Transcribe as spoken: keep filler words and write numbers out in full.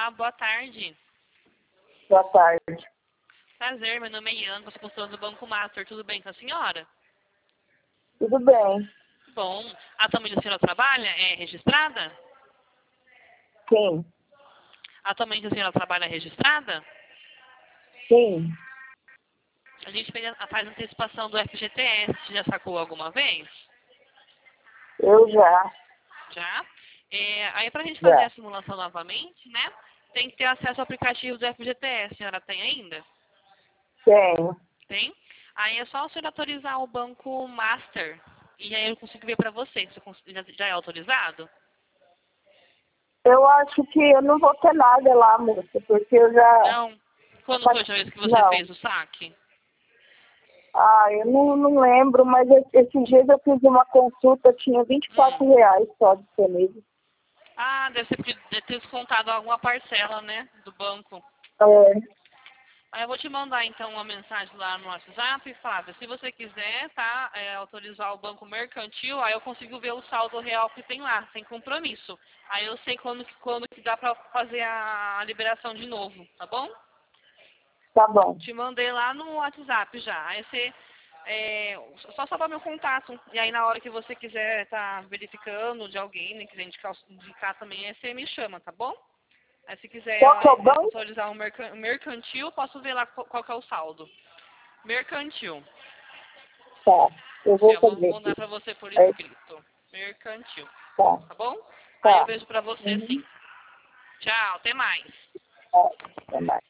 Olá, boa tarde. Boa tarde. Prazer, meu nome é Ian, você postou do Banco Master, tudo bem com a senhora? Tudo bem? Bom, atualmente a senhora trabalha? É registrada? Sim. Atualmente a senhora trabalha registrada? Sim. A gente fez a, faz antecipação do F G T S, já sacou alguma vez? Eu já. Já? É, aí pra gente fazer Já. a simulação novamente, né? Tem que ter acesso ao aplicativo do F G T S, a senhora tem ainda? Tenho. Tem? Aí é só o senhor autorizar o Banco Master. E aí eu consigo ver pra você. Você cons- já, já é autorizado? Eu acho que eu não vou ter nada lá, moça, porque eu já... Não. Quando foi a última vez que você Não. fez o saque? Ah, eu não, não lembro, mas esse- esses dias eu fiz uma consulta, tinha vinte e quatro Hum. reais só disponível. Ah, deve, ser, porque deve ter descontado alguma parcela, né? Do banco. É, Aí eu vou te mandar então uma mensagem lá no WhatsApp, Flávia. Se você quiser, tá? É, autorizar o banco mercantil, aí eu consigo ver o saldo real que tem lá, sem compromisso. Aí eu sei quando, que- quando que dá pra fazer a, a liberação de novo, tá bom? tá bom. Te mandei lá no WhatsApp já. Aí você é, só salvar meu contato. E aí na hora que você quiser estar verificando de alguém, né, quiser indicar, indicar também, aí você me chama, tá bom? Aí se quiser Qual que é o é, banco? visualizar um mercan- mercantil, posso ver lá qual, qual que é o saldo. Mercantil. Tá, eu Sim, vou eu vou fazer mandar aqui. pra você por É, escrito. Mercantil. tá, Tá bom? Aí eu tá. vejo pra você Uhum. sim. Tchau, até mais. Tá, até mais.